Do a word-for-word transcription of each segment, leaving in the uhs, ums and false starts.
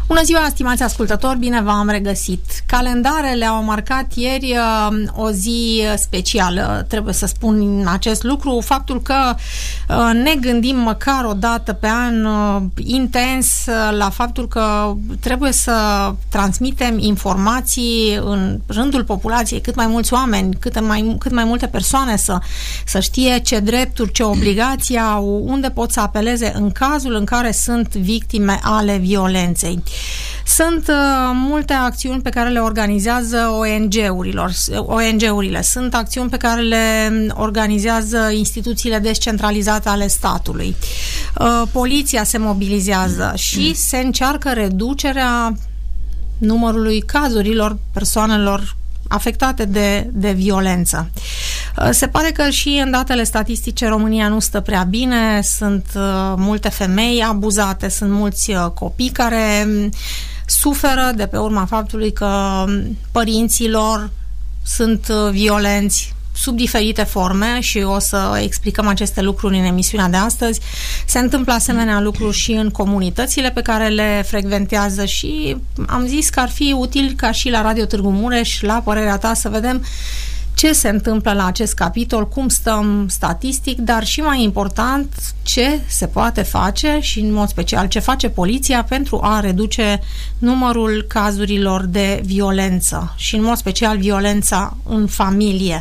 Bună ziua, stimați ascultători, bine v-am regăsit. Calendarele au marcat ieri uh, o zi specială, trebuie să spun acest lucru, faptul că uh, ne gândim măcar o dată pe an uh, intens uh, la faptul că trebuie să transmitem informații în rândul populației, cât mai mulți oameni, cât mai, cât mai multe persoane să, să știe ce drepturi, ce obligații au, unde pot să apeleze în cazul în care sunt victime ale violenței. Sunt uh, multe acțiuni pe care le organizează O N G-urilor, O N G-urile. Sunt acțiuni pe care le organizează instituțiile descentralizate ale statului. Uh, poliția se mobilizează și se încearcă reducerea numărului cazurilor persoanelor afectate de, de violență. Se pare că și în datele statistice România nu stă prea bine, sunt uh, multe femei abuzate, sunt mulți uh, copii care suferă de pe urma faptului că părinții lor sunt uh, violenți sub diferite forme și o să explicăm aceste lucruri în emisiunea de astăzi. Se întâmplă asemenea lucruri și în comunitățile pe care le frecventează și am zis că ar fi util ca și la Radio Târgu Mureș, la părerea ta, să vedem ce se întâmplă la acest capitol, cum stăm statistic, dar și mai important, ce se poate face și în mod special ce face poliția pentru a reduce numărul cazurilor de violență și în mod special violența în familie.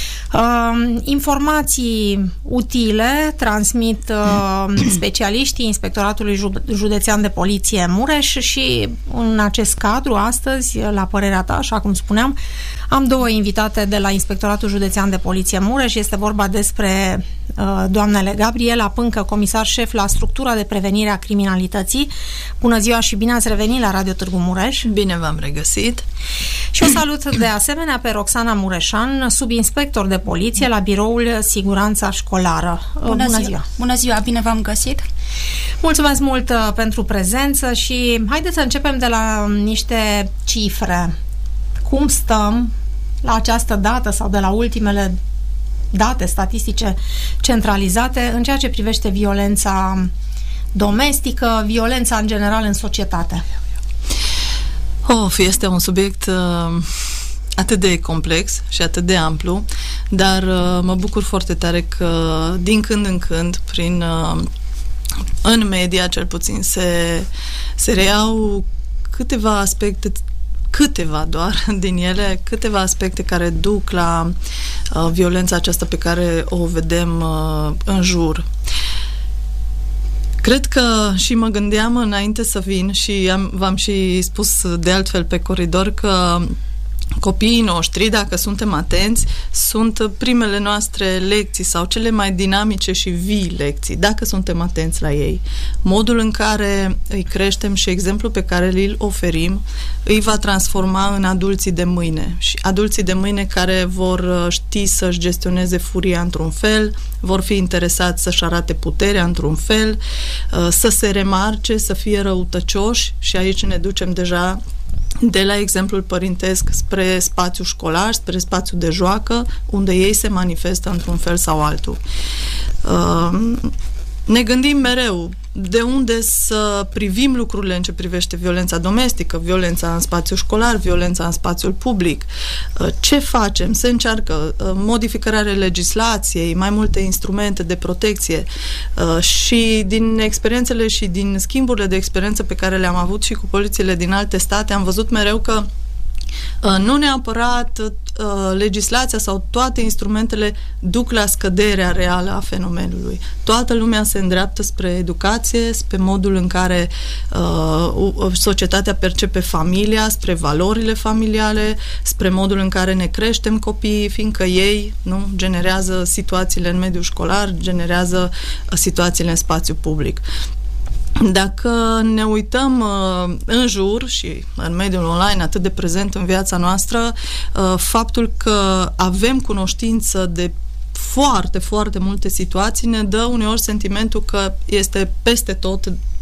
Uh, informații utile transmit uh, specialiștii Inspectoratului Județean de Poliție Mureș și în acest cadru astăzi, la părerea ta, așa cum spuneam, am două invitate de la Inspectoratul Județean de Poliție Mureș. Este vorba despre uh, doamnele Gabriela Pâncă, comisar șef la structura de prevenire a criminalității. Bună ziua și bine ați revenit la Radio Târgu Mureș. Bine v-am regăsit. Și o salut de asemenea pe Roxana Mureșan, subinspector de poliție la Biroul Siguranța Școlară. Bună, Bună ziua. ziua! Bună ziua, bine v-am găsit! Mulțumesc mult uh, pentru prezență și haideți să începem de la niște cifre. Cum stăm la această dată sau de la ultimele date statistice centralizate în ceea ce privește violența domestică, violența în general în societate? Of, este un subiect uh, atât de complex și atât de amplu, dar uh, mă bucur foarte tare că din când în când, prin uh, în media cel puțin, se, se reiau câteva aspecte, câteva doar din ele, câteva aspecte care duc la uh, violența aceasta pe care o vedem uh, în jur. Cred că și mă gândeam înainte să vin și am, v-am și spus de altfel pe coridor că copiii noștri, dacă suntem atenți, sunt primele noastre lecții sau cele mai dinamice și vii lecții, dacă suntem atenți la ei. Modul în care îi creștem și exemplul pe care îl oferim îi va transforma în adulții de mâine. Și adulții de mâine care vor ști să-și gestioneze furia într-un fel, vor fi interesați să-și arate puterea într-un fel, să se remarce, să fie răutăcioși și aici ne ducem deja de la exemplul părintesc spre spațiu școlar, spre spațiu de joacă, unde ei se manifestă într-un fel sau altul. Uh, ne gândim mereu de unde să privim lucrurile în ce privește violența domestică, violența în spațiu școlar, violența în spațiul public. Ce facem? Se încearcă modificarea legislației, mai multe instrumente de protecție și din experiențele și din schimburile de experiență pe care le-am avut și cu polițiile din alte state, am văzut mereu că nu neapărat uh, legislația sau toate instrumentele duc la scăderea reală a fenomenului. Toată lumea se îndreaptă spre educație, spre modul în care uh, societatea percepe familia, spre valorile familiale, spre modul în care ne creștem copiii, fiindcă ei nu generează situațiile în mediul școlar, generează uh, situațiile în spațiu public. Dacă ne uităm uh, în jur și în mediul online atât de prezent în viața noastră, uh, faptul că avem cunoștință de foarte, foarte multe situații ne dă uneori sentimentul că este peste tot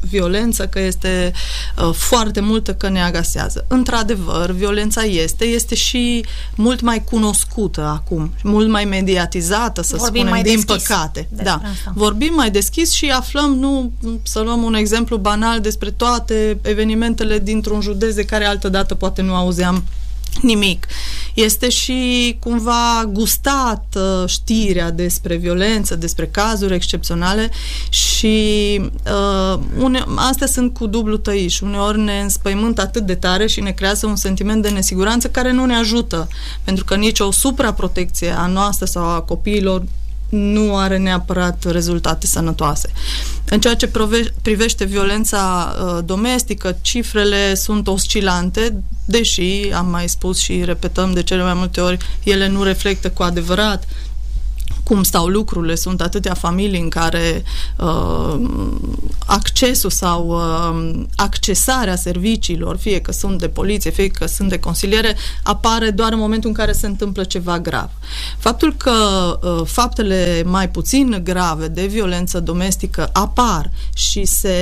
violență, că este uh, foarte multă, că ne agasează. Într-adevăr, violența este, este și mult mai cunoscută acum, mult mai mediatizată, să Vorbim spunem, mai din deschis păcate. Da. Asta. Vorbim mai deschis și aflăm, nu, să luăm un exemplu banal despre toate evenimentele dintr-un județ de care altădată poate nu auzeam nimic. Este și cumva gustată știrea despre violență, despre cazuri excepționale și uh, une, astea sunt cu dublu tăiș. Uneori ne înspăimântă atât de tare și ne creează un sentiment de nesiguranță care nu ne ajută, pentru că nici o supraprotecție a noastră sau a copiilor nu are neapărat rezultate sănătoase. În ceea ce privește violența uh, domestică, cifrele sunt oscilante, deși, am mai spus și repetăm de cele mai multe ori, ele nu reflectă cu adevărat cum stau lucrurile. Sunt atâtea familii în care uh, accesul sau uh, accesarea serviciilor, fie că sunt de poliție, fie că sunt de consiliere, apare doar în momentul în care se întâmplă ceva grav. Faptul că uh, faptele mai puțin grave de violență domestică apar și se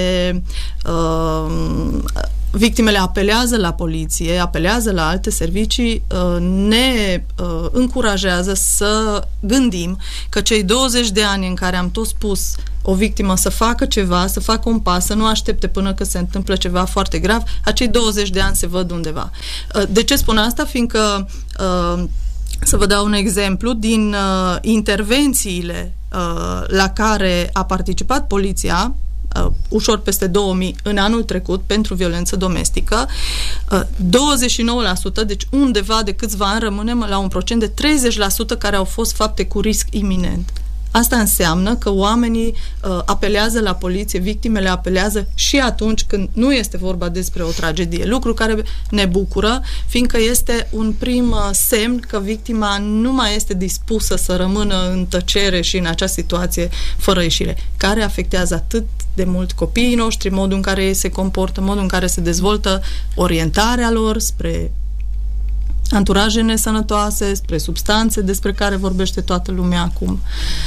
uh, victimele apelează la poliție, apelează la alte servicii, ne încurajează să gândim că cei douăzeci de ani în care am tot spus o victimă să facă ceva, să facă un pas, să nu aștepte până când se întâmplă ceva foarte grav, acei douăzeci de ani se văd undeva. De ce spun asta? Fiindcă, să vă dau un exemplu, din intervențiile la care a participat poliția, Uh, ușor peste două mii în anul trecut pentru violență domestică, uh, douăzeci și nouă la sută, deci undeva de câțiva ani rămânem la un procent de treizeci la sută care au fost fapte cu risc iminent. Asta înseamnă că oamenii uh, apelează la poliție, victimele apelează și atunci când nu este vorba despre o tragedie, lucru care ne bucură, fiindcă este un prim uh, semn că victima nu mai este dispusă să rămână în tăcere și în acea situație fără ieșire, care afectează atât de mult copiii noștri, modul în care ei se comportă, modul în care se dezvoltă orientarea lor spre anturaje nesănătoase, spre substanțe despre care vorbește toată lumea acum.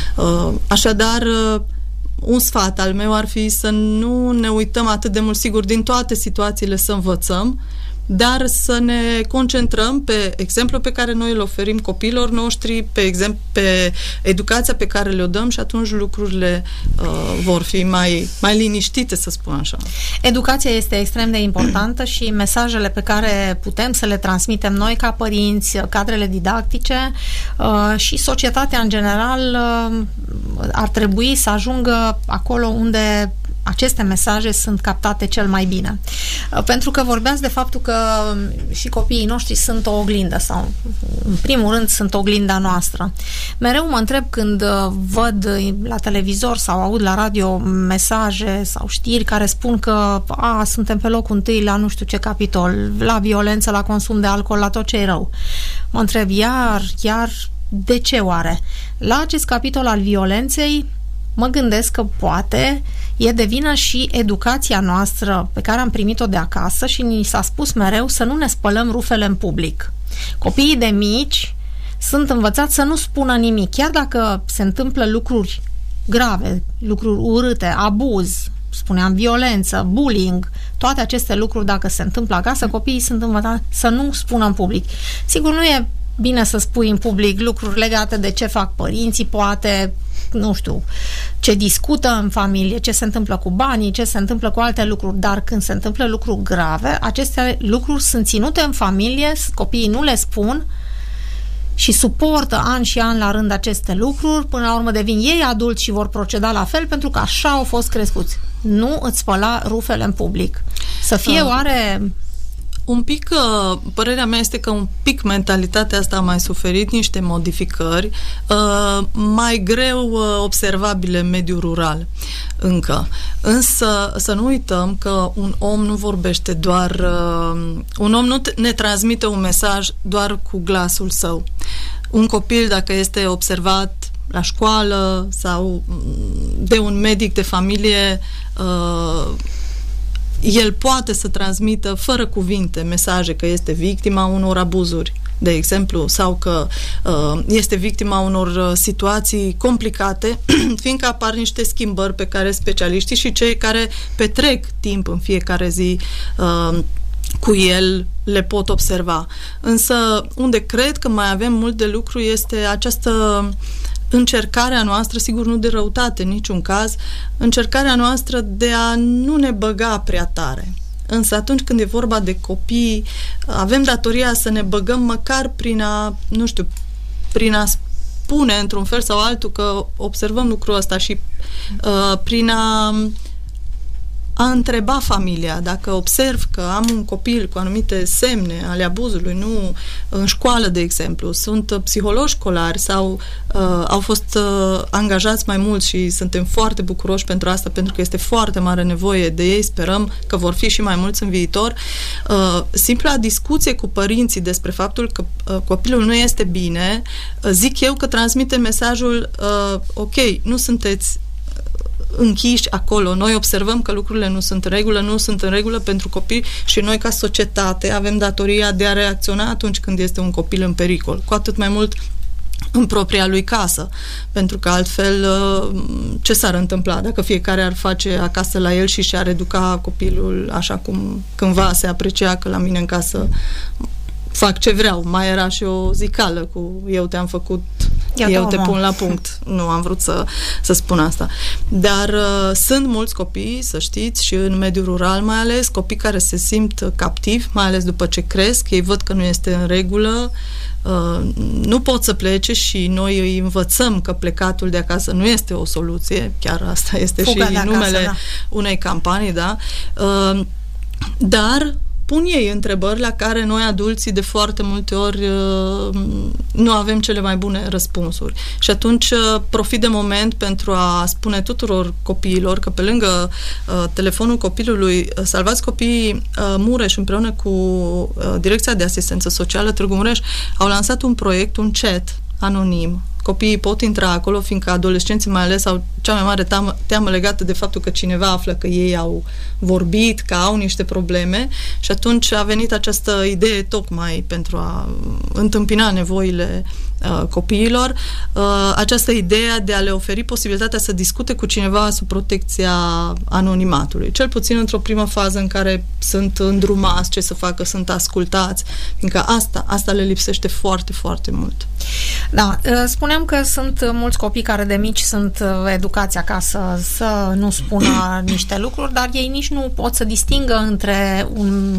Așadar, un sfat al meu ar fi să nu ne uităm atât de mult, sigur, din toate situațiile să învățăm, dar să ne concentrăm pe exemplul pe care noi îl oferim copiilor noștri, pe, exemplu, pe educația pe care le-o dăm și atunci lucrurile uh, vor fi mai, mai liniștite, să spun așa. Educația este extrem de importantă și mesajele pe care putem să le transmitem noi ca părinți, cadrele didactice uh, și societatea în general uh, ar trebui să ajungă acolo unde aceste mesaje sunt captate cel mai bine. Pentru că vorbeați de faptul că și copiii noștri sunt o oglindă sau, în primul rând, sunt oglinda noastră. Mereu mă întreb când văd la televizor sau aud la radio mesaje sau știri care spun că a, suntem pe locul întâi la nu știu ce capitol, la violență, la consum de alcool, la tot ce e rău. Mă întreb iar, iar, de ce oare? La acest capitol al violenței mă gândesc că poate e de vină și educația noastră pe care am primit-o de acasă și ni s-a spus mereu să nu ne spălăm rufele în public. Copiii de mici sunt învățați să nu spună nimic, chiar dacă se întâmplă lucruri grave, lucruri urâte, abuz, spuneam violență, bullying, toate aceste lucruri dacă se întâmplă acasă, copiii sunt învățați să nu spună în public. Sigur, nu e bine să spui în public lucruri legate de ce fac părinții, poate, nu știu, ce discută în familie, ce se întâmplă cu banii, ce se întâmplă cu alte lucruri, dar când se întâmplă lucruri grave, aceste lucruri sunt ținute în familie, copiii nu le spun și suportă ani și ani la rând aceste lucruri, până la urmă devin ei adulți și vor proceda la fel pentru că așa au fost crescuți. Nu îți spăla rufele în public. Să fie uh. oare... Un pic, părerea mea este că un pic mentalitatea asta a mai suferit niște modificări mai greu observabile în mediul rural încă. Însă să nu uităm că un om nu vorbește doar, un om nu ne transmite un mesaj doar cu glasul său. Un copil, dacă este observat la școală sau de un medic de familie, el poate să transmită fără cuvinte mesaje că este victima unor abuzuri de exemplu, sau că uh, este victima unor situații complicate, fiindcă apar niște schimbări pe care specialiștii și cei care petrec timp în fiecare zi uh, cu el le pot observa. Însă, unde cred că mai avem mult de lucru este această încercarea noastră, sigur nu de răutate în niciun caz, încercarea noastră de a nu ne băga prea tare. Însă atunci când e vorba de copii, avem datoria să ne băgăm măcar prin a, nu știu, prin a spune într-un fel sau altul că observăm lucrul ăsta și uh, prin a a întreba familia, dacă observ că am un copil cu anumite semne ale abuzului, nu în școală, de exemplu, sunt psihologi școlari sau uh, au fost uh, angajați mai mulți și suntem foarte bucuroși pentru asta, pentru că este foarte mare nevoie de ei, sperăm că vor fi și mai mulți în viitor. Uh, simpla discuție cu părinții despre faptul că uh, copilul nu este bine, uh, zic eu că transmite mesajul uh, ok, nu sunteți închiși acolo. Noi observăm că lucrurile nu sunt în regulă, nu sunt în regulă pentru copii și noi ca societate avem datoria de a reacționa atunci când este un copil în pericol. Cu atât mai mult în propria lui casă. Pentru că altfel ce s-ar întâmpla dacă fiecare ar face acasă la el și și-ar educa copilul așa cum cândva se aprecia că la mine în casă fac ce vreau. Mai era și o zicală cu eu te-am făcut, eu, eu te pun la punct. Nu am vrut să, să spun asta. Dar uh, sunt mulți copii, să știți, și în mediul rural mai ales, copii care se simt captivi, mai ales după ce cresc, ei văd că nu este în regulă, uh, nu pot să plece și noi îi învățăm că plecatul de acasă nu este o soluție, chiar asta este Fuga și numele acasă, da. unei campanii, da? Uh, dar pun ei întrebări la care noi, adulții, de foarte multe ori nu avem cele mai bune răspunsuri. Și atunci profit de moment pentru a spune tuturor copiilor că pe lângă uh, telefonul copilului Salvați Copiii uh, Mureș împreună cu uh, Direcția de Asistență Socială Târgu Mureș au lansat un proiect, un chat anonim. Copiii pot intra acolo, fiindcă adolescenții mai ales au cea mai mare teamă, teamă legată de faptul că cineva află că ei au vorbit, că au niște probleme și atunci a venit această idee tocmai pentru a întâmpina nevoile uh, copiilor, uh, această idee de a le oferi posibilitatea să discute cu cineva sub protecția anonimatului. Cel puțin într-o primă fază în care sunt îndrumați ce să facă, sunt ascultați, fiindcă asta, asta le lipsește foarte, foarte mult. Da, spuneam că sunt mulți copii care de mici sunt educați acasă să nu spună niște lucruri, dar ei nici nu pot să distingă între un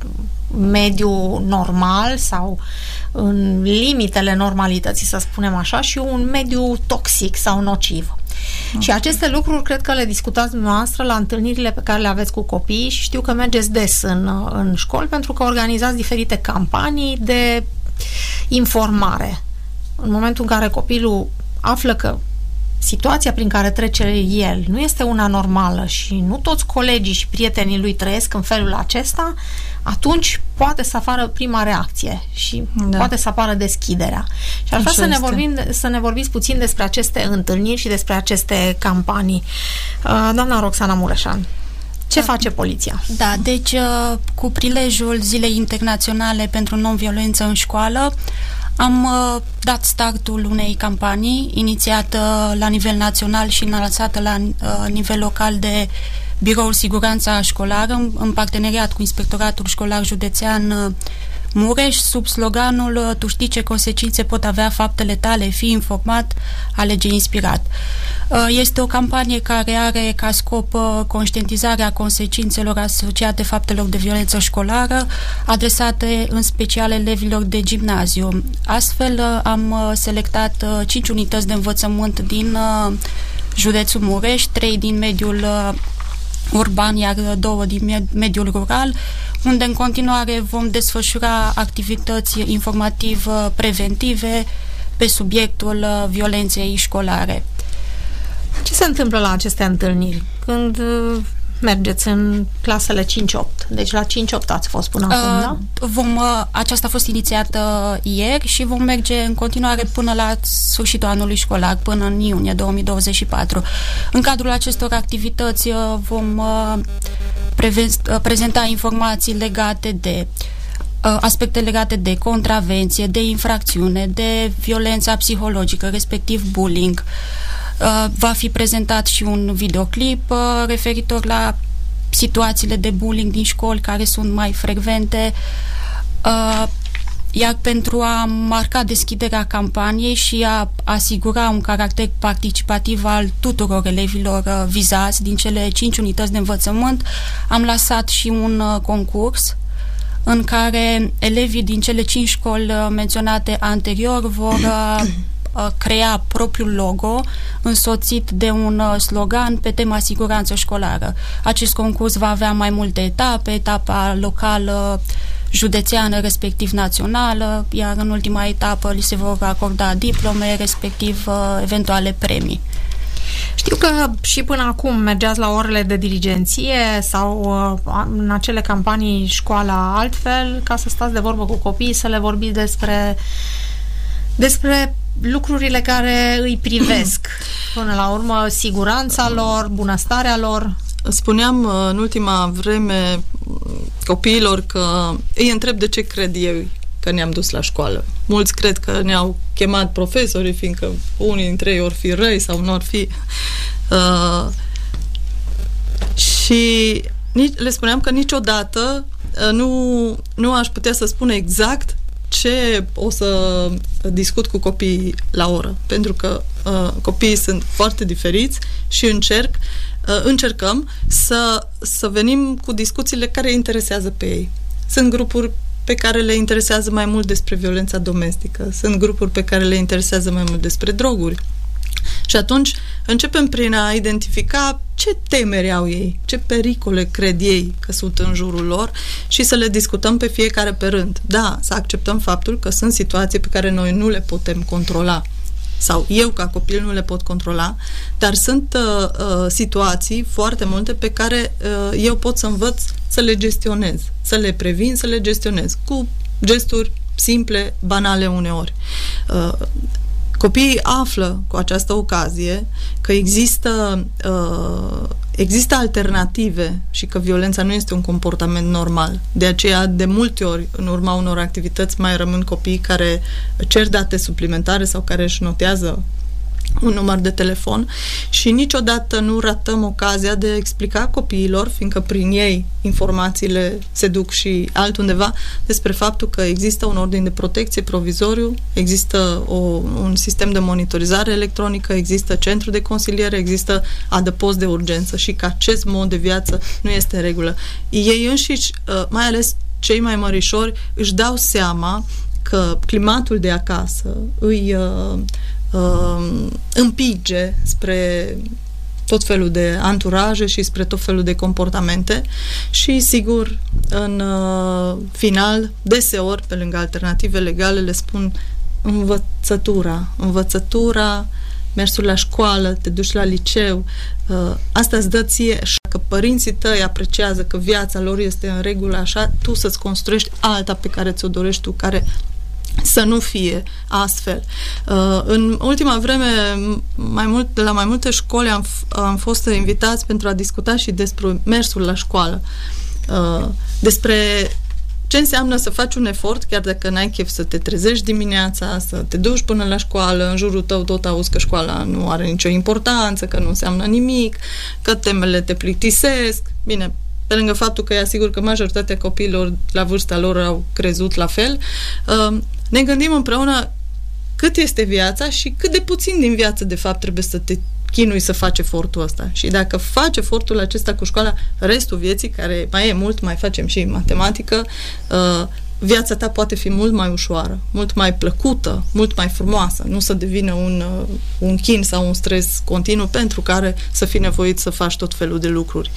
mediu normal sau în limitele normalității, să spunem așa, și un mediu toxic sau nociv. Okay. Și aceste lucruri cred că le discutați dumneavoastră la întâlnirile pe care le aveți cu copiii și știu că mergeți des în, în școli pentru că organizați diferite campanii de informare. În momentul în care copilul află că situația prin care trece el nu este una normală și nu toți colegii și prietenii lui trăiesc în felul acesta, atunci poate să apară prima reacție și da. poate să apară deschiderea. Și ar vrea să ne, vorbim, să ne vorbiți puțin despre aceste întâlniri și despre aceste campanii. Doamna Roxana Mureșan, ce da. face poliția? Da, deci cu prilejul Zilei Internaționale pentru Non-Violență în Școală am uh, dat startul unei campanii inițiată la nivel național și lansată la uh, nivel local de Biroul Siguranța Școlară în, în parteneriat cu Inspectoratul Școlar Județean uh, Mureș, sub sloganul uh, Tu știi ce consecințe pot avea faptele tale, fii informat, alege inspirat. Uh, este o campanie care are ca scop uh, conștientizarea consecințelor asociate faptelor de violență școlară, adresate în special elevilor de gimnaziu. Astfel uh, am uh, selectat uh, cinci unități de învățământ din uh, județul Mureș, trei din mediul uh, urban, iar două din mediul rural, unde în continuare vom desfășura activități informativ-preventive pe subiectul violenței școlare. Ce se întâmplă la aceste întâlniri? Când mergeți în clasele cinci opt. Deci la cinci opt ați fost până acum, uh, da? Vom, aceasta a fost inițiată ieri și vom merge în continuare până la sfârșitul anului școlar, până în iunie două mii douăzeci și patru. În cadrul acestor activități vom uh, preven- uh, prezenta informații legate de aspecte legate de contravenție, de infracțiune, de violența psihologică, respectiv bullying. Va fi prezentat și un videoclip referitor la situațiile de bullying din școli care sunt mai frecvente, iar pentru a marca deschiderea campaniei și a asigura un caracter participativ al tuturor elevilor vizați din cele cinci unități de învățământ, am lansat și un concurs în care elevii din cele cinci școli menționate anterior vor crea propriul logo însoțit de un slogan pe tema siguranță școlară. Acest concurs va avea mai multe etape, etapa locală, județeană, respectiv națională, iar în ultima etapă li se vor acorda diplome, respectiv eventuale premii. Știu că și până acum mergeați la orele de dirigenție sau în acele campanii școala altfel, ca să stați de vorbă cu copiii, să le vorbiți despre despre lucrurile care îi privesc. Până la urmă, siguranța lor, bunăstarea lor. Spuneam în ultima vreme copiilor că îi întreb de ce cred eu că ne-am dus la școală. Mulți cred că ne-au chemat profesorii, fiindcă unii dintre ei or fi răi sau nu or fi. Uh, și le spuneam că niciodată uh, nu, nu aș putea să spun exact ce o să discut cu copiii la oră, pentru că uh, copiii sunt foarte diferiți și încerc, uh, încercăm să, să venim cu discuțiile care îi interesează pe ei. Sunt grupuri pe care le interesează mai mult despre violența domestică, sunt grupuri pe care le interesează mai mult despre droguri. Și atunci începem prin a identifica ce temeri au ei, ce pericole cred ei că sunt în jurul lor și să le discutăm pe fiecare pe rând. Da, să acceptăm faptul că sunt situații pe care noi nu le putem controla sau eu ca copil nu le pot controla, dar sunt uh, uh, situații foarte multe pe care uh, eu pot să învăț să le gestionez, să le previn, să le gestionez cu gesturi simple, banale uneori. Uh, Copiii află cu această ocazie că există, uh, există alternative și că violența nu este un comportament normal. De aceea, de multe ori, în urma unor activități, mai rămân copii care cer date suplimentare sau care își notează un număr de telefon și niciodată nu ratăm ocazia de a explica copiilor, fiindcă prin ei informațiile se duc și altundeva, despre faptul că există un ordin de protecție provizoriu, există o, un sistem de monitorizare electronică, există centru de consiliere, există adăpost de urgență și că acest mod de viață nu este în regulă. Ei înșiși, mai ales cei mai mărișori, își dau seama că climatul de acasă îi Uh, împinge spre tot felul de anturaje și spre tot felul de comportamente și, sigur, în uh, final, deseori, pe lângă alternative legale, le spun învățătura, învățătura, mersul la școală, te duci la liceu, uh, asta îți dă ție, așa că părinții tăi apreciază că viața lor este în regulă, așa, tu să-ți construiești alta pe care ți-o dorești tu, care să nu fie astfel. Uh, în ultima vreme, mai mult, de la mai multe școli am, am fost invitați pentru a discuta și despre mersul la școală. Uh, despre ce înseamnă să faci un efort, chiar dacă n-ai chef să te trezești dimineața, să te duci până la școală, în jurul tău tot auzi că școala nu are nicio importanță, că nu înseamnă nimic, că temele te plictisesc. Bine, pe lângă faptul că e asigur că majoritatea copiilor la vârsta lor au crezut la fel, ne gândim împreună cât este viața și cât de puțin din viață, de fapt, trebuie să te chinui să faci efortul ăsta. Și dacă faci efortul acesta cu școala, restul vieții, care mai e mult, mai facem și matematică, viața ta poate fi mult mai ușoară, mult mai plăcută, mult mai frumoasă, nu să devină un, un chin sau un stres continuu pentru care să fii nevoit să faci tot felul de lucruri.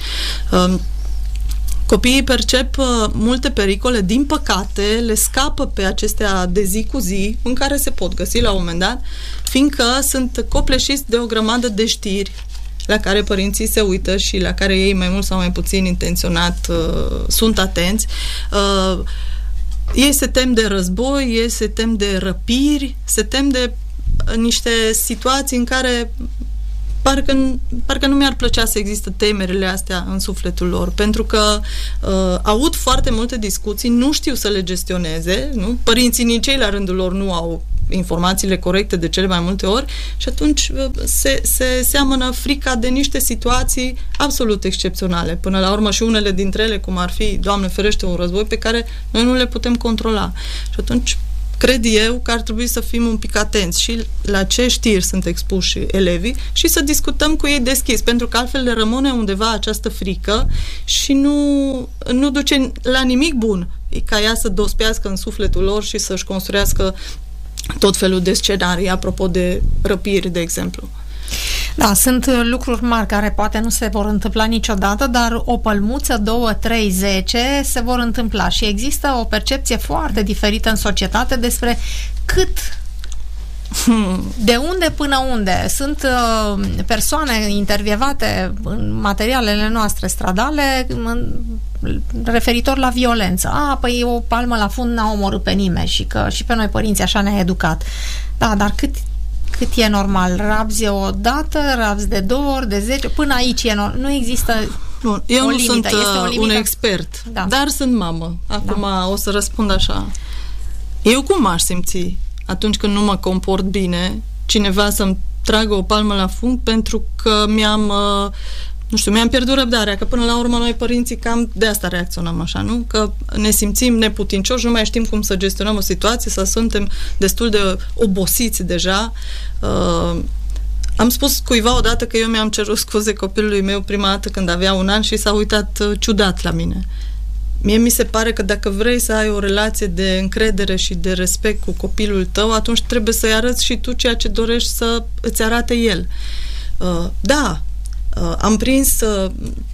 Copiii percep uh, multe pericole, din păcate le scapă pe acestea de zi cu zi, în care se pot găsi la un moment dat, fiindcă sunt copleșiți de o grămadă de știri la care părinții se uită și la care ei mai mult sau mai puțin intenționat uh, sunt atenți. Uh, ei se tem de război, ei se tem de răpiri, se tem de uh, niște situații în care parcă, parcă nu mi-ar plăcea să există temerile astea în sufletul lor, pentru că uh, aud foarte multe discuții, nu știu să le gestioneze, nu? Părinții nici ei la rândul lor nu au informațiile corecte de cele mai multe ori și atunci se, se seamănă frica de niște situații absolut excepționale. Până la urmă și unele dintre ele, cum ar fi, Doamne ferește, un război pe care noi nu le putem controla. Și atunci cred eu că ar trebui să fim un pic atenți și la ce știri sunt expuși elevii și să discutăm cu ei deschis, pentru că altfel le rămâne undeva această frică și nu, nu duce la nimic bun ca ea să dospească în sufletul lor și să-și construiască tot felul de scenarii, apropo de răpiri, de exemplu. Da, sunt lucruri mari care poate nu se vor întâmpla niciodată, dar o pălmuță, două, trei, zece se vor întâmpla și există o percepție foarte diferită în societate despre cât, de unde până unde. Sunt uh, persoane intervievate în materialele noastre stradale în, referitor la violență. A, păi o palmă la fund n-a omorât pe nimeni și că și pe noi părinții așa ne-a educat. Da, dar cât cât e normal? Rabzi o dată, rabzi de două ori, de zece, până aici e normal. Nu există Bun, eu o nu limită. sunt Este o limită. un expert, da. dar sunt mamă. Acum da. o să răspund așa. Eu cum m-aș simți atunci când nu mă comport bine, cineva să-mi tragă o palmă la fund pentru că mi-am nu știu, mi-am pierdut răbdarea, că până la urmă noi părinții cam de asta reacționăm așa, nu? Că ne simțim neputincioși, nu mai știm cum să gestionăm o situație, să suntem destul de obosiți deja. Uh, am spus cuiva odată că eu mi-am cerut scuze copilului meu prima dată când avea un an și s-a uitat uh, ciudat la mine. Mie mi se pare că dacă vrei să ai o relație de încredere și de respect cu copilul tău, atunci trebuie să-i arăți și tu ceea ce dorești să îți arate el. Uh, da, Uh, am prins, uh,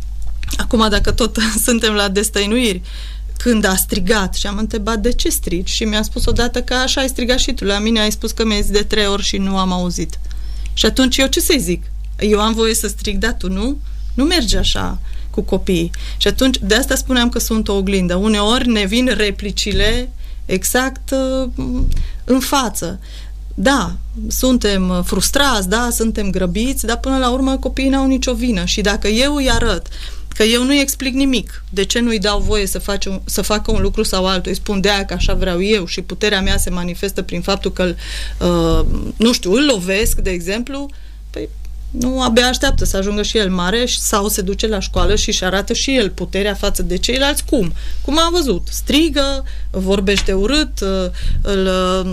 acum dacă tot suntem la destăinuiri, când a strigat și am întrebat de ce strigi și mi-a spus odată că așa ai strigat și tu, la mine ai spus că mi-ai zis de trei ori și nu am auzit. Și atunci eu ce să-i zic? Eu am voie să strig, dar tu nu? Nu merge așa cu copiii. Și atunci, de asta spuneam că sunt o oglindă. Uneori ne vin replicile exact uh, în față. Da, suntem frustrați, da, suntem grăbiți, dar până la urmă copiii n-au nicio vină și dacă eu îi arăt că eu nu-i explic nimic, de ce nu-i dau voie să, face, să facă un lucru sau altul, îi spun de aia că așa vreau eu și puterea mea se manifestă prin faptul că uh, nu știu, îl lovesc, de exemplu, păi nu, abia așteaptă să ajungă și el mare sau se duce la școală și își arată și el puterea față de ceilalți. Cum? Cum am văzut? Strigă, vorbește urât, îl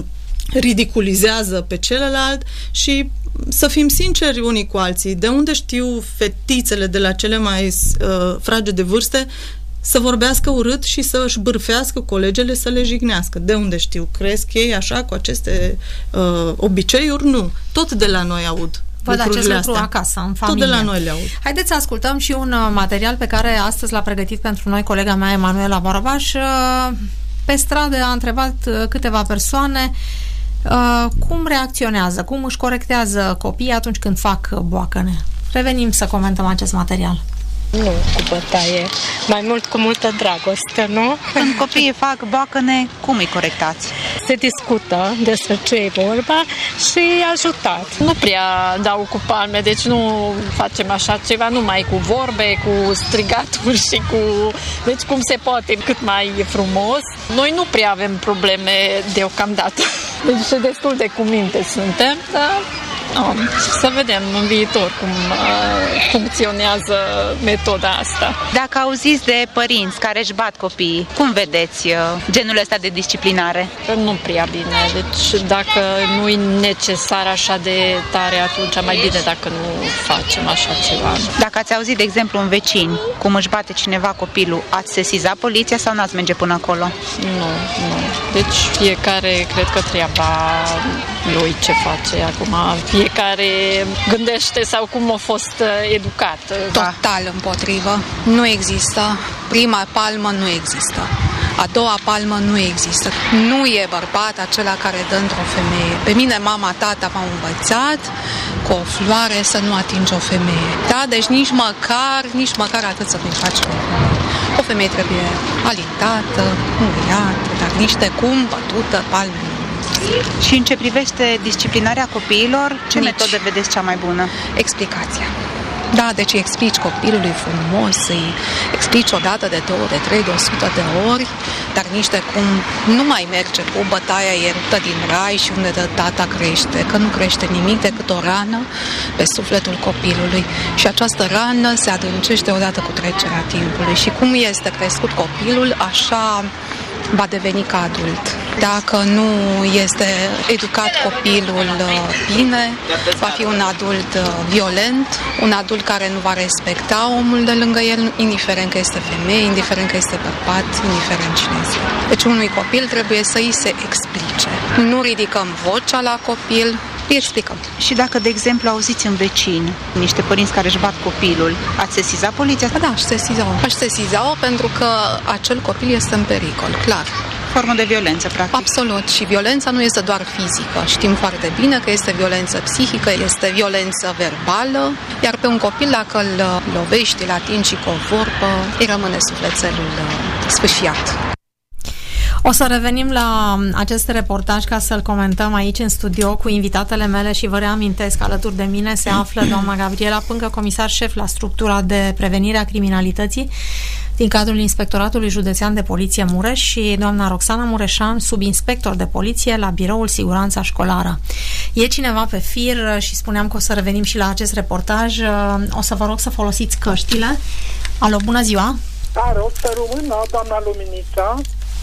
ridiculizează pe celălalt și să fim sinceri unii cu alții, de unde știu fetițele de la cele mai uh, fragede vârste să vorbească urât și să își bârfească colegele, să le jignească? De unde știu? Cresc ei așa cu aceste uh, obiceiuri? Nu. Tot de la noi aud. Văd acest lucru astea. Acasă, în familie. Tot de la noi le aud. Haideți să ascultăm și un material pe care astăzi l-a pregătit pentru noi colega mea, Emanuela Barabaș. Pe stradă a întrebat câteva persoane cum reacționează, cum își corectează copiii atunci când fac boacăne. Revenim să comentăm acest material. Nu cu bătaie, mai mult cu multă dragoste, nu? Când copiii fac boacăne, cum îi corectați? Se discută despre ce e vorba și ajutat. Nu prea dau cu palme, deci nu facem așa ceva, numai cu vorbe, cu strigaturi și cu... Deci cum se poate, cât mai frumos. Noi nu prea avem probleme deocamdată. Deci destul de cuminte suntem, dar... No, să vedem în viitor cum uh, funcționează metoda asta. Dacă auziți de părinți care își bat copiii, cum vedeți uh, genul ăsta de disciplinare? Nu prea bine, deci dacă nu e necesar așa de tare, atunci mai bine dacă nu facem așa ceva. Dacă ați auzit, de exemplu, un vecin cum își bate cineva copilul, ați sesiza poliția sau n-ați merge până acolo? Nu, nu. Deci fiecare, cred că treaba lui ce face acum, fiecare gândește sau cum a fost educat. Total împotrivă. Nu există. Prima palmă nu există. A doua palmă nu există. Nu e bărbat acela care dă într-o femeie. Pe mine mama, tata m-au învățat cu o floare să nu atingi o femeie. Da? Deci nici măcar, nici măcar atât să nu-i faci o femeie. O femeie trebuie alintată, înviată, dar nici de cum bătută, palme. Și în ce privește disciplinarea copiilor, ce Nici. metodă vedeți cea mai bună? Explicația. Da, deci îi explici copilului frumos, îi explici o dată, de două, de trei, de o sută de ori, dar nici de cum nu mai merge cu bătaia e ruptă din rai și unde de tata crește, că nu crește nimic decât o rană pe sufletul copilului și această rană se adâncește odată cu trecerea timpului și cum este crescut copilul, așa va deveni ca adult. Dacă nu este educat copilul bine, va fi un adult violent, un adult care nu va respecta omul de lângă el, indiferent că este femeie, indiferent că este bărbat, indiferent cine este. Deci unui copil trebuie să îi se explice. Nu ridicăm vocea la copil, îi explicăm. Și dacă, de exemplu, auziți în vecini niște părinți care își bat copilul, ați sesizat poliția? Da, aș sesiza-o. Aș sesiza-o pentru că acel copil este în pericol, clar. Formă de violență, practic. Absolut. Și violența nu este doar fizică. Știm foarte bine că este violență psihică, este violență verbală, iar pe un copil, dacă îl lovești, îl atingi și cu o vorbă, îi rămâne sufletelul sfâșiat. O să revenim la acest reportaj ca să-l comentăm aici în studio cu invitatele mele și vă reamintesc, alături de mine se află doamna Gabriela Pâncă, comisar șef la structura de prevenire a criminalității din cadrul Inspectoratului Județean de Poliție Mureș și doamna Roxana Mureșan, subinspector de poliție la Biroul Siguranța Școlară. E cineva pe fir și spuneam că o să revenim și la acest reportaj. O să vă rog să folosiți căștile. Alo, bună ziua! Da, rog să rămână, doamna Luminița.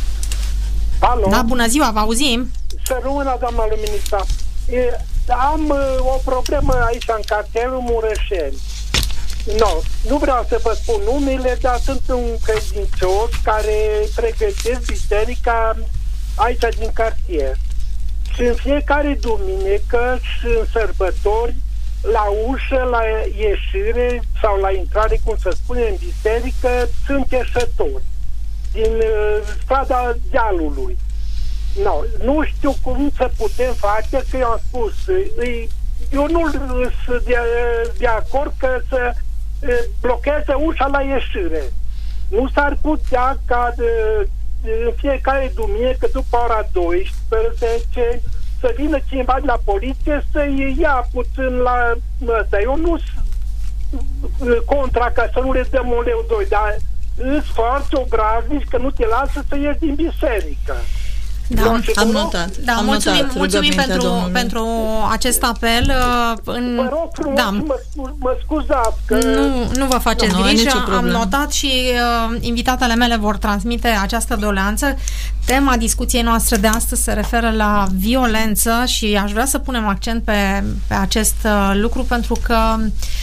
Alo? Da, bună ziua, vă auzim. Să rămână, doamna Luminița. E, am uh, o problemă aici în cartierul Mureșeni. No, nu vreau să vă spun numele, dar sunt un credincios care pregătesc biserica aici din cartier. Și în fiecare duminică și în sărbători, la ușă, la ieșire sau la intrare, cum să spune, în biserică, sunt ieșători din uh, strada dealului. No, nu știu cum să putem face, că eu am spus, îi, eu nu sunt de, de acord că să uh, blocheze ușa la ieșire. Nu s-ar putea ca de, în fiecare duminică după ora douăsprezece să vină cineva de la poliție să-i ia puțin la ăsta. Eu nu sunt contra ca să nu le dăm un leu doi, dar îți foarte obraznici că nu te lasă să ieși din biserică. Da, am notat. Da, am mulțumim, notat, mulțumim pentru, pentru acest apel. În... Vă rog frumos, da. mă, mă scuzați că... Nu, nu vă faceți nu, griji, am notat și uh, invitatele mele vor transmite această doleanță. Tema discuției noastre de astăzi se referă la violență și aș vrea să punem accent pe, pe acest uh, lucru pentru că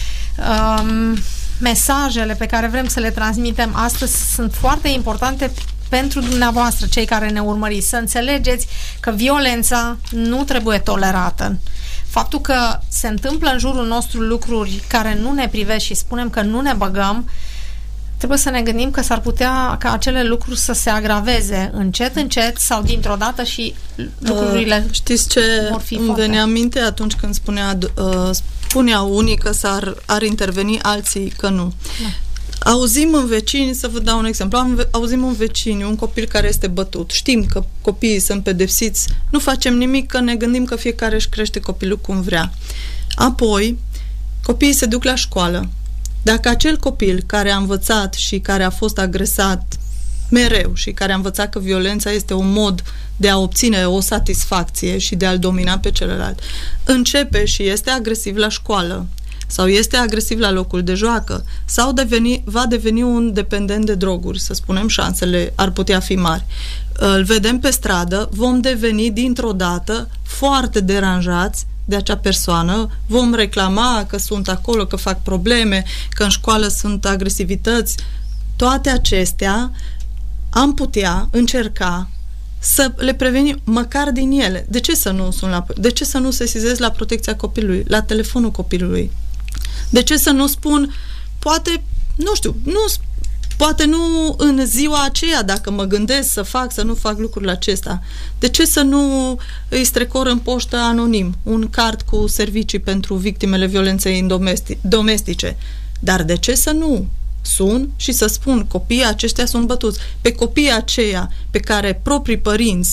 um, mesajele pe care vrem să le transmitem astăzi sunt foarte importante pentru dumneavoastră, cei care ne urmăriți, să înțelegeți că violența nu trebuie tolerată. Faptul că se întâmplă în jurul nostru lucruri care nu ne privesc și spunem că nu ne băgăm, trebuie să ne gândim că s-ar putea ca acele lucruri să se agraveze încet, încet sau dintr-o dată și lucrurile uh, știți ce vor fi îmi venea în minte atunci când spunea, uh, spunea unii că s-ar ar interveni, alții că nu. Da. Auzim în vecini, să vă dau un exemplu, am, auzim în vecini un copil care este bătut. Știm că copiii sunt pedepsiți, nu facem nimic, că ne gândim că fiecare își crește copilul cum vrea. Apoi, copiii se duc la școală. Dacă acel copil care a învățat și care a fost agresat mereu și care a învățat că violența este un mod de a obține o satisfacție și de a-l domina pe celălalt, începe și este agresiv la școală, sau este agresiv la locul de joacă, sau deveni, va deveni un dependent de droguri, să spunem, șansele ar putea fi mari. Îl vedem pe stradă, vom deveni dintr-o dată foarte deranjați de acea persoană, vom reclama că sunt acolo, că fac probleme, că în școală sunt agresivități. Toate acestea am putea încerca să le prevenim măcar din ele. De ce să nu sun la, de ce să nu sesizez la protecția copilului, la telefonul copilului? De ce să nu spun, poate, nu știu, nu, poate nu în ziua aceea, dacă mă gândesc să fac, să nu fac lucrul acesta. De ce să nu îi strecor în poștă anonim un card cu servicii pentru victimele violenței domestice? Dar de ce să nu sun și să spun, copiii aceștia sunt bătuți. Pe copiii aceia pe care proprii părinți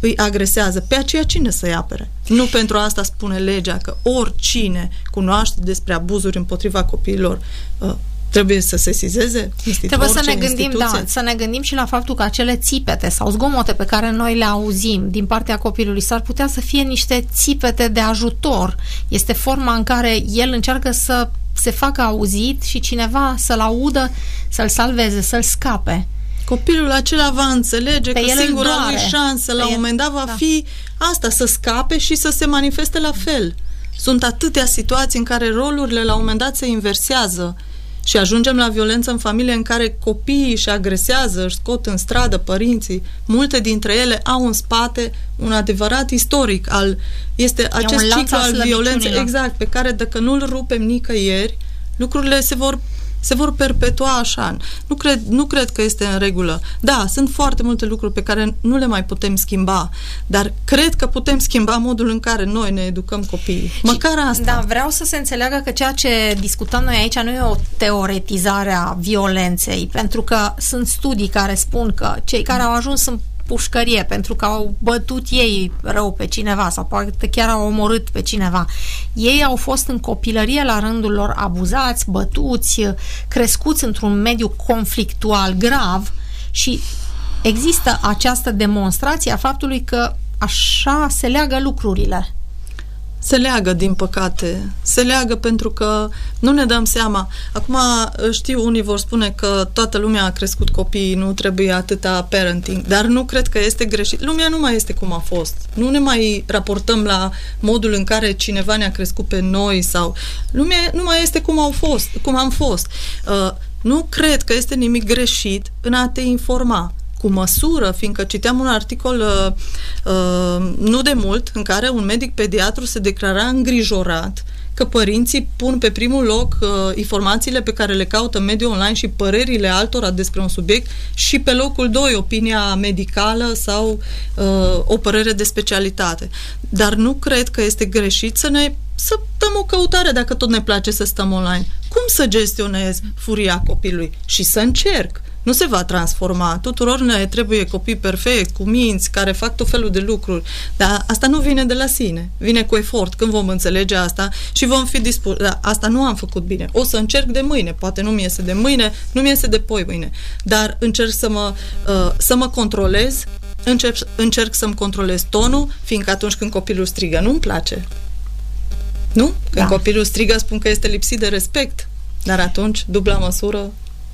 îi agresează, pe aceea cine să-i apere? Nu pentru asta spune legea că oricine cunoaște despre abuzuri împotriva copiilor uh, trebuie să sesizeze instituții. Trebuie să ne gândim, da, să ne gândim și la faptul că acele țipete sau zgomote pe care noi le auzim din partea copilului s-ar putea să fie niște țipete de ajutor. Este forma în care el încearcă să se facă auzit și cineva să-l audă, să-l salveze, să-l scape. Copilul acela va înțelege pe că singura lui șansă la un moment dat va da. fi asta, să scape și să se manifeste la fel. Sunt atâtea situații în care rolurile la un moment dat se inversează și ajungem la violență în familie în care copiii își agresează, își scot în stradă părinții. Multe dintre ele au în spate un adevărat istoric. Al, este acest ciclu al violenței, exact, pe care dacă nu-l rupem nicăieri, lucrurile se vor se vor perpetua așa. Nu cred, nu cred că este în regulă. Da, sunt foarte multe lucruri pe care nu le mai putem schimba, dar cred că putem schimba modul în care noi ne educăm copiii. Măcar asta. Da, vreau să se înțeleagă că ceea ce discutăm noi aici nu e o teoretizare a violenței, pentru că sunt studii care spun că cei care au ajuns în pușcărie pentru că au bătut ei rău pe cineva sau poate chiar au omorât pe cineva. Ei au fost în copilărie la rândul lor abuzați, bătuți, crescuți într-un mediu conflictual grav și există această demonstrație a faptului că așa se leagă lucrurile. Se leagă, din păcate. Se leagă pentru că nu ne dăm seama. Acum, știu, unii vor spune că toată lumea a crescut copiii, nu trebuie atâta parenting, dar nu cred că este greșit. Lumea nu mai este cum a fost. Nu ne mai raportăm la modul în care cineva ne-a crescut pe noi sau... Lumea nu mai este cum au fost, cum am fost. Uh, nu cred că este nimic greșit în a te informa. Cu măsură, fiindcă citeam un articol uh, uh, nu de mult în care un medic pediatru se declara îngrijorat că părinții pun pe primul loc uh, informațiile pe care le caută în mediul online și părerile altora despre un subiect și pe locul doi opinia medicală sau uh, o părere de specialitate. Dar nu cred că este greșit să ne să dăm o căutare dacă tot ne place să stăm online. Cum să gestionez furia copilului? Și să încerc. Nu se va transforma. Tuturor ne trebuie copii perfect, cu minți, care fac tot felul de lucruri. Dar asta nu vine de la sine. Vine cu efort. Când vom înțelege asta și vom fi dispuși. Da, asta nu am făcut bine. O să încerc de mâine. Poate nu mi iese de mâine, nu mi iese de poi mâine. Dar încerc să mă, uh, să mă controlez, încerc, încerc să-mi controlez tonul, fiindcă atunci când copilul strigă, nu-mi place. Nu? Când da. Copilul strigă, spun că este lipsit de respect. Dar atunci, dubla măsură,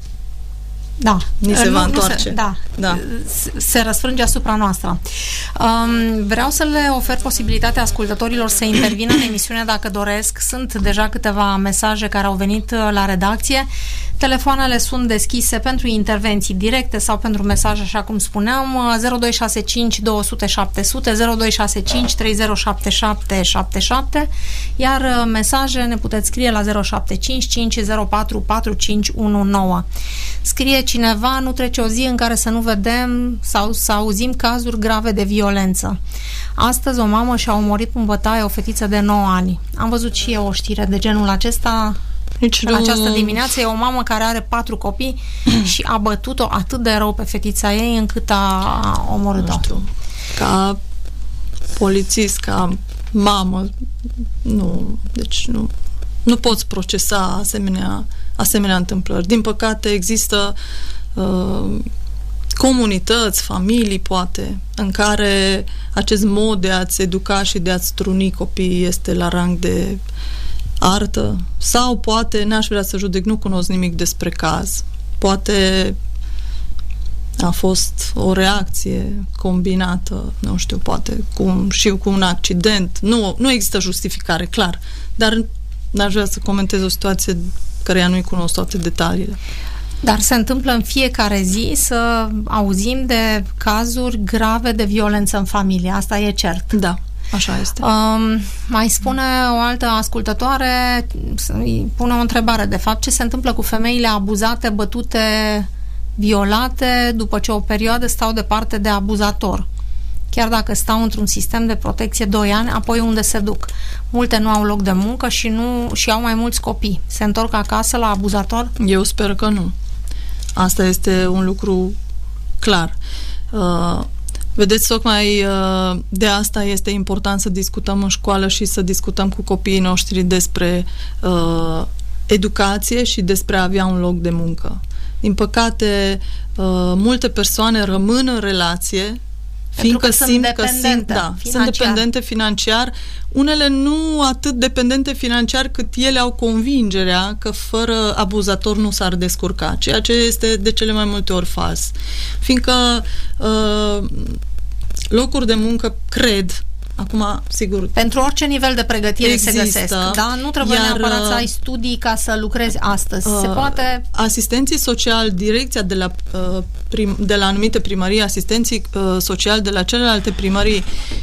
da. Ni se nu, va întoarce. Se, da. da. Se răsfrânge asupra noastră. Um, vreau să le ofer posibilitatea ascultătorilor să intervină în emisiune dacă doresc. Sunt deja câteva mesaje care au venit la redacție. Telefoanele sunt deschise pentru intervenții directe sau pentru mesaje, așa cum spuneam, zero doi șase cinci două zero zero șapte zero zero, zero doi șase cinci trei zero șapte șapte șapte șapte, iar mesaje ne puteți scrie la zero șapte cinci cinci zero patru patru cinci unu nouă. Scrie cineva, nu trece o zi în care să nu vedem sau să auzim cazuri grave de violență. Astăzi o mamă și-a omorit în bătaie o fetiță de nouă ani. Am văzut și eu o știre de genul acesta Nici în nu... această dimineață. E o mamă care are patru copii și a bătut-o atât de rău pe fetița ei încât a omorât-o. Nu știu, ca polițist, ca mamă, nu, deci nu, nu poți procesa asemenea, asemenea întâmplări. Din păcate există uh, comunități, familii, poate, în care acest mod de a-ți educa și de a-ți struni copiii este la rang de artă. Sau poate, n-aș vrea să judec, nu cunosc nimic despre caz. Poate a fost o reacție combinată, nu știu, poate cu, și cu un accident. Nu, nu există justificare, clar. Dar n-aș vrea să comentez o situație căreia nu-i cunosc toate detaliile. Dar se întâmplă în fiecare zi să auzim de cazuri grave de violență în familie. Asta e cert. Da, așa este. Um, mai spune o altă ascultătoare, îi pune o întrebare, de fapt, ce se întâmplă cu femeile abuzate, bătute, violate, după ce o perioadă stau departe de abuzator? Chiar dacă stau într-un sistem de protecție doi ani, apoi unde se duc? Multe nu au loc de muncă și, nu, și au mai mulți copii. Se întorc acasă la abuzator? Eu sper că nu. Asta este un lucru clar. Uh, Vedeți, tocmai de asta este important să discutăm în școală și să discutăm cu copiii noștri despre uh, educație și despre a avea un loc de muncă. Din păcate, uh, multe persoane rămân în relație fiindcă că simt sunt că simt, da, sunt dependente financiar. Unele nu atât dependente financiar cât ele au convingerea că fără abuzator nu s-ar descurca, ceea ce este de cele mai multe ori fals. Fiindcă uh, locuri de muncă, cred, acum, sigur... Pentru orice nivel de pregătire există, se găsesc, da? Nu trebuie iar, neapărat să ai studii ca să lucrezi astăzi. Uh, se poate... Asistenții sociali, direcția de la, uh, prim, de la anumite primării, asistenții uh, sociali de la celelalte primării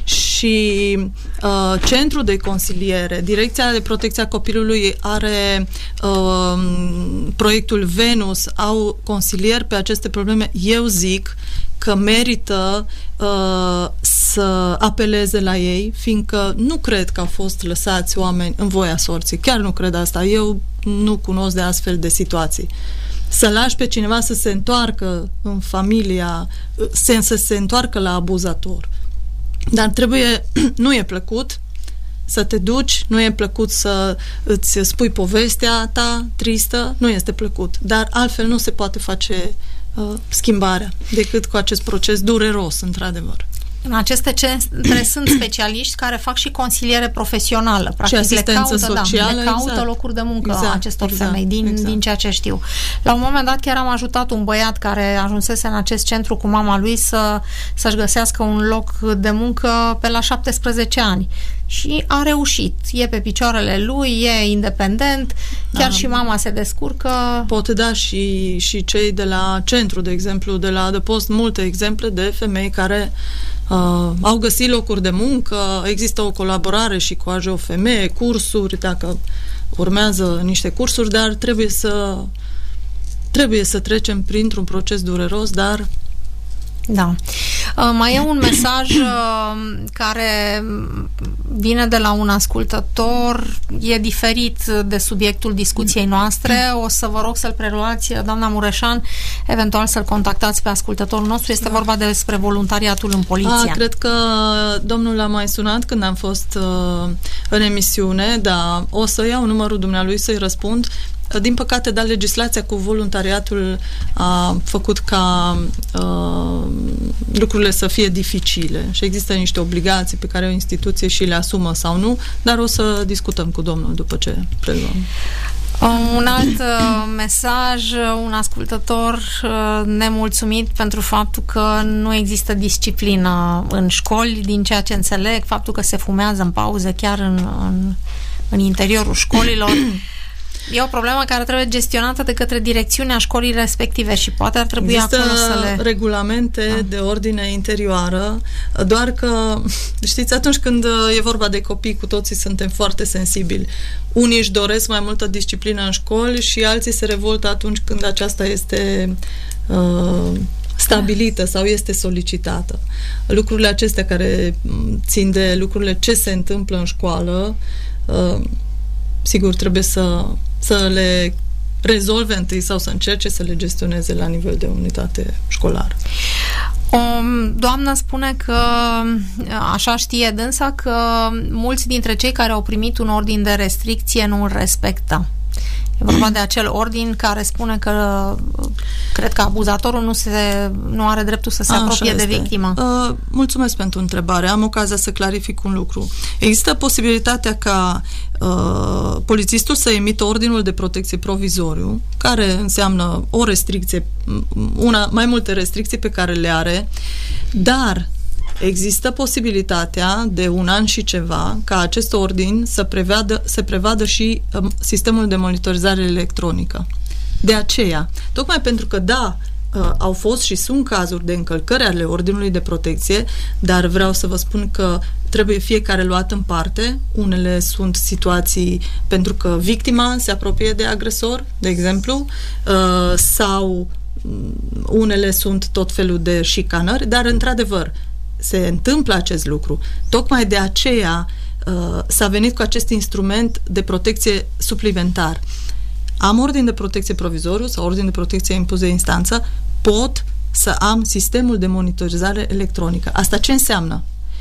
și uh, centrul de consiliere, direcția de protecție a copilului are uh, proiectul Venus, au consilieri pe aceste probleme. Eu zic că merită uh, să apeleze la ei, fiindcă nu cred că au fost lăsați oameni în voia sorții. Chiar nu cred asta. Eu nu cunosc de astfel de situații. Să lași pe cineva să se întoarcă în familia, să se întoarcă la abuzator. Dar trebuie, nu e plăcut să te duci, nu e plăcut să îți spui povestea ta tristă, nu este plăcut. Dar altfel nu se poate face schimbarea decât cu acest proces dureros, într-adevăr. În aceste centre sunt specialiști care fac și consiliere profesională. Practic, și asistență le caută, socială. Da, le caută exact. locuri de muncă exact, acestor exact, femei, din, exact. din ceea ce știu. La un moment dat chiar am ajutat un băiat care ajunsese în acest centru cu mama lui să, să-și găsească un loc de muncă pe la șaptesprezece ani. Și a reușit. E pe picioarele lui, e independent, chiar da. Și mama se descurcă. Pot da și, și cei de la centru, de exemplu, de la adăpost, multe exemple de femei care uh, au găsit locuri de muncă, există o colaborare și cu A J O F M, cursuri, dacă urmează niște cursuri, dar trebuie să trebuie să trecem printr-un proces dureros, dar da. Uh, mai e un mesaj uh, care vine de la un ascultător, e diferit de subiectul discuției noastre. O să vă rog să-l preluați, doamna Mureșan, eventual să-l contactați pe ascultătorul nostru. Este vorba despre voluntariatul în poliție. A, cred că domnul a mai sunat când am fost uh, în emisiune, dar o să iau numărul dumnealui să-i răspund. Din păcate, dar legislația cu voluntariatul a făcut ca uh, lucrurile să fie dificile și există niște obligații pe care o instituție și le asumă sau nu, dar o să discutăm cu domnul după ce preluăm. Un alt uh, mesaj, un ascultător uh, nemulțumit pentru faptul că nu există disciplină în școli, din ceea ce înțeleg, faptul că se fumează în pauze chiar în, în, în interiorul școlilor. E o problemă care trebuie gestionată de către direcțiunea școlii respective și poate ar trebui Există acolo să le... regulamente da. de ordine interioară, doar că, știți, atunci când e vorba de copii, cu toții suntem foarte sensibili. Unii își doresc mai multă disciplină în școli și alții se revoltă atunci când aceasta este uh, stabilită sau este solicitată. Lucrurile acestea care țin de lucrurile ce se întâmplă în școală, uh, sigur, trebuie să, să le rezolve întâi sau să încerce să le gestioneze la nivel de unitate școlară. O doamnă spune că, așa știe dânsa, că mulți dintre cei care au primit un ordin de restricție nu îl respectă. E vorba de acel ordin care spune că cred că abuzatorul nu, se, nu are dreptul să se A, apropie de victimă. Uh, mulțumesc pentru întrebare. Am ocazia să clarific un lucru. Există posibilitatea ca uh, polițistul să emită ordinul de protecție provizoriu, care înseamnă o restricție, una, mai multe restricții pe care le are, dar există posibilitatea de un an și ceva ca acest ordin să prevadă, să prevadă și um, sistemul de monitorizare electronică. De aceea, tocmai pentru că da, uh, au fost și sunt cazuri de încălcări ale ordinului de protecție, dar vreau să vă spun că trebuie fiecare luat în parte. Unele sunt situații pentru că victima se apropie de agresor, de exemplu, uh, sau unele sunt tot felul de șicanări, dar într-adevăr se întâmplă acest lucru. Tocmai de aceea uh, s-a venit cu acest instrument de protecție suplimentar. Am ordin de protecție provizoriu sau ordin de protecție impus de instanță, pot să am sistemul de monitorizare electronică. Asta ce înseamnă?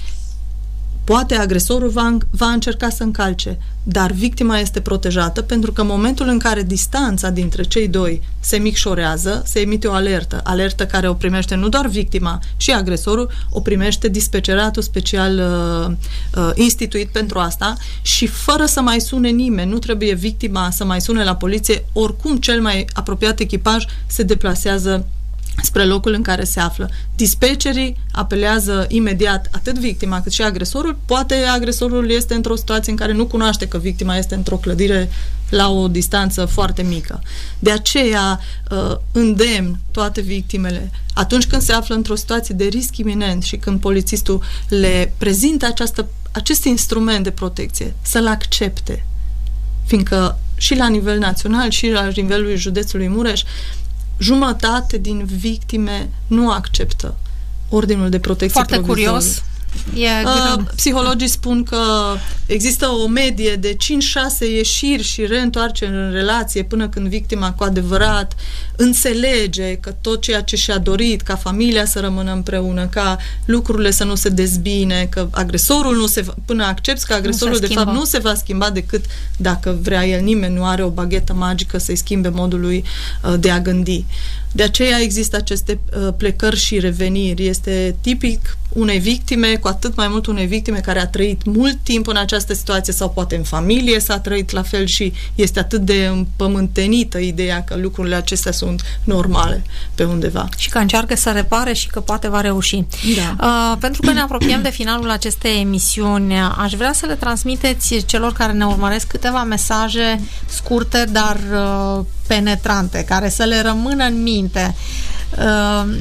Poate agresorul va, va încerca să încalce, dar victima este protejată pentru că în momentul în care distanța dintre cei doi se micșorează, se emite o alertă. Alertă care o primește nu doar victima, și agresorul, o primește dispeceratul special uh, uh, instituit pentru asta și fără să mai sune nimeni, nu trebuie victima să mai sune la poliție, oricum cel mai apropiat echipaj se deplasează spre locul în care se află. Dispecerii apelează imediat atât victima cât și agresorul. Poate agresorul este într-o situație în care nu cunoaște că victima este într-o clădire la o distanță foarte mică. De aceea îndemn toate victimele, atunci când se află într-o situație de risc iminent și când polițistul le prezintă această, acest instrument de protecție, să-l accepte. Fiindcă și la nivel național și la nivelul județului Mureș, jumătate din victime nu acceptă ordinul de protecție Foarte provizoriu. curios. E uh, psihologii spun că există o medie de cinci șase ieșiri și reîntoarceri în relație până când victima cu adevărat înțelege că tot ceea ce și-a dorit, ca familia să rămână împreună, ca lucrurile să nu se dezbine, că agresorul nu se va, până accepți că agresorul de fapt nu se va schimba decât dacă vrea el. Nimeni nu are o baghetă magică să-i schimbe modul lui uh, de a gândi. De aceea există aceste uh, plecări și reveniri. Este tipic unei victime, cu atât mai mult unei victime care a trăit mult timp în această situație sau poate în familie s-a trăit la fel și este atât de împământenită ideea că lucrurile acestea sunt normale pe undeva. Și că încearcă să repare și că poate va reuși. Da. Uh, pentru că ne apropiem de finalul acestei emisiuni, aș vrea să le transmiteți celor care ne urmăresc câteva mesaje scurte, dar uh, penetrante, care să le rămână în minte. Uh,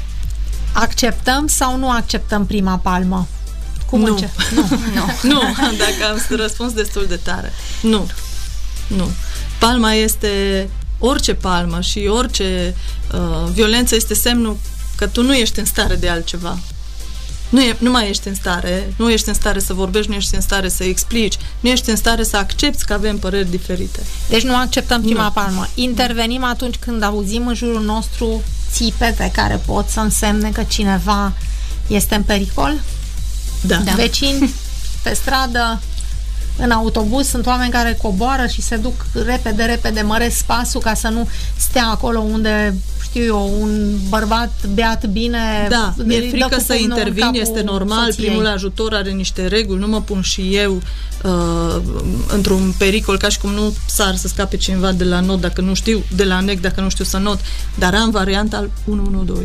acceptăm sau nu acceptăm prima palmă? Cum nu. Înce- nu. nu. Nu, dacă am răspuns destul de tare. Nu. Nu. Palma este orice palmă și orice uh, violență este semnul că tu nu ești în stare de altceva. Nu, e, nu mai ești în stare, nu ești în stare să vorbești, nu ești în stare să explici, nu ești în stare să accepti că avem păreri diferite. Deci nu acceptăm prima nu. palmă. Intervenim atunci când auzim în jurul nostru țipete care pot să însemne că cineva este în pericol? Da. da. Vecini, pe stradă, în autobuz, sunt oameni care coboară și se duc repede, repede, măresc pasul ca să nu stea acolo unde, știu eu, un bărbat beat bine. Da, mi-e frică să intervin, este normal, soției. Primul ajutor are niște reguli, nu mă pun și eu uh, într-un pericol, ca și cum nu s-ar să scape cineva de la not dacă nu știu, de la nec dacă nu știu să not, dar am varianta unu unu doi.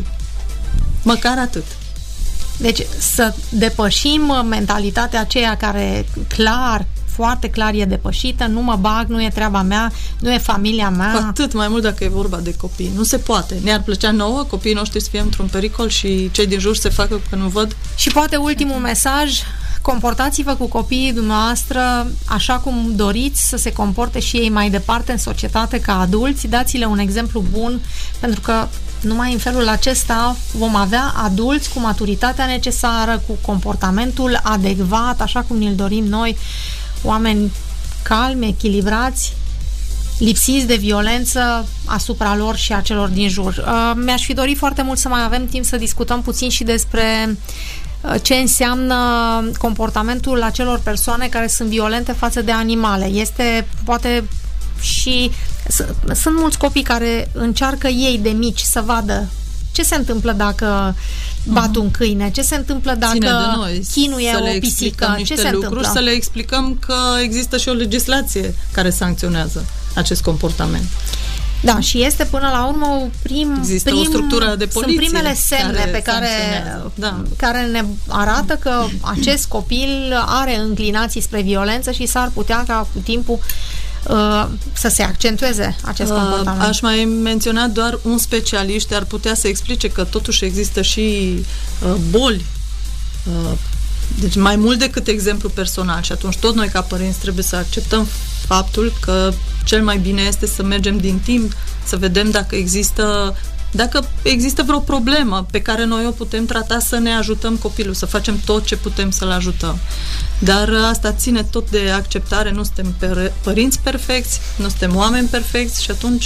Măcar atât. Deci să depășim mentalitatea aceea care clar, foarte clar e depășită, nu mă bag, nu e treaba mea, nu e familia mea. Cu atât mai mult dacă e vorba de copii. Nu se poate. Ne-ar plăcea nouă copiii noștri să fie într-un pericol și cei din jur se facă că nu văd. Și poate ultimul mesaj, comportați-vă cu copiii dumneavoastră așa cum doriți să se comporte și ei mai departe în societate ca adulți, dați-le un exemplu bun, pentru că numai în felul acesta vom avea adulți cu maturitatea necesară, cu comportamentul adecvat, așa cum ne-l dorim noi, oameni calmi, echilibrați, lipsiți de violență asupra lor și a celor din jur. Uh, mi-aș fi dorit foarte mult să mai avem timp să discutăm puțin și despre ce înseamnă comportamentul acelor persoane care sunt violente față de animale. Este, poate, și sunt mulți copii care încearcă ei de mici să vadă ce se întâmplă dacă bat un câine, ce se întâmplă dacă chinuie o pisică, ce se lucruri, întâmplă. Să le explicăm că există și o legislație care sancționează acest comportament. Da, și este până la urmă prim, Există prim, o structură de poliție. Sunt primele semne care pe care, da. care ne arată că acest copil are înclinații spre violență și s-ar putea ca cu timpul uh, să se accentueze acest comportament. Aș mai menționa doar un specialist, ar putea să explice că totuși există și uh, boli, uh, deci mai mult decât exemplu personal, și atunci tot noi ca părinți trebuie să acceptăm faptul că cel mai bine este să mergem din timp, să vedem dacă există dacă există vreo problemă pe care noi o putem trata, să ne ajutăm copilul, să facem tot ce putem să-l ajutăm. Dar asta ține tot de acceptare, nu suntem părinți perfecți, nu suntem oameni perfecți și atunci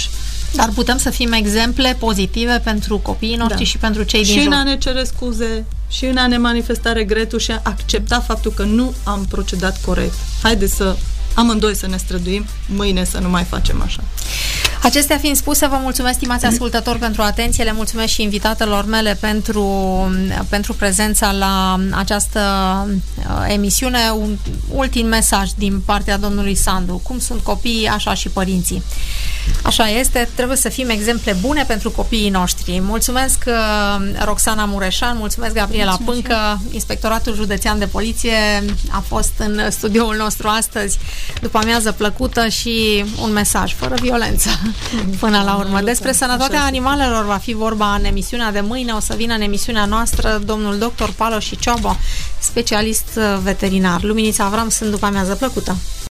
Dar putem să fim exemple pozitive pentru copiii noștri da. și pentru cei din și jur. Și în a ne cere scuze, și în a ne manifesta regretul și a accepta faptul că nu am procedat corect. Haideți să amândoi să ne străduim, mâine să nu mai facem așa. Acestea fiind spuse, vă mulțumesc, stimați ascultători, pentru atenție, le mulțumesc și invitatelor mele pentru, pentru prezența la această emisiune. Un ultim mesaj din partea domnului Sandu. Cum sunt copiii, așa și părinții. Așa este, trebuie să fim exemple bune pentru copiii noștri. Mulțumesc Roxana Mureșan, mulțumesc Gabriela mulțumesc Pâncă, Inspectoratul Județean de Poliție a fost în studioul nostru astăzi. După amiază plăcută și un mesaj fără violență până la urmă. Despre sănătatea animalelor va fi vorba în emisiunea de mâine. O să vină în emisiunea noastră domnul doctor Paloș Ciobo, specialist veterinar. Luminița Avram, sunt după amiază plăcută.